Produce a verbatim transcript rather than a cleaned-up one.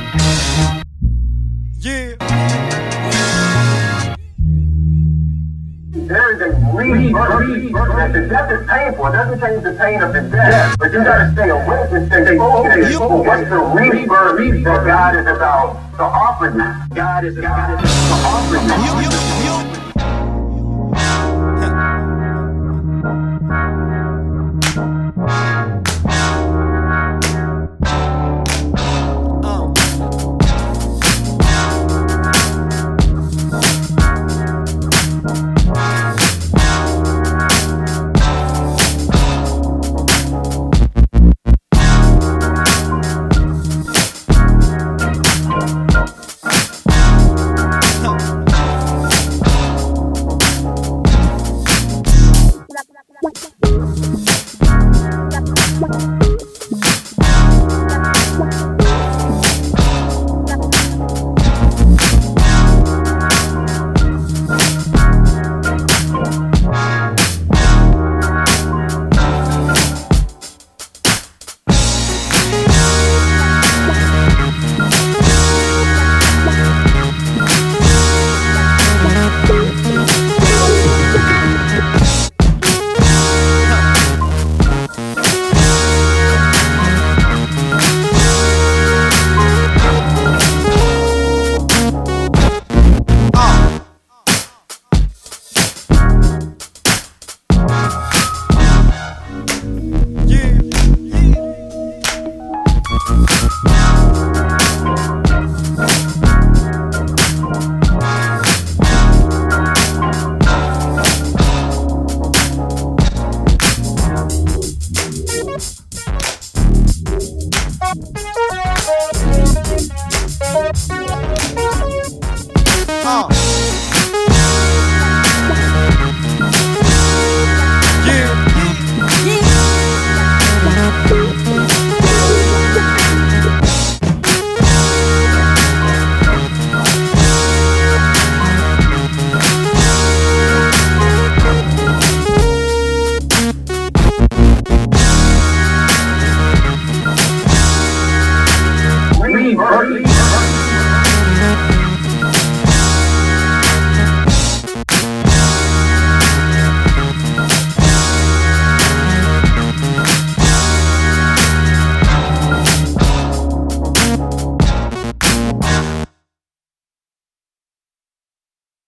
Yeah. There is a rebirth. That the death is painful. It doesn't change the pain of the death. But you gotta stay awake and stay focused. What's the rebirth that God is about to offer now? God is God is to offer now.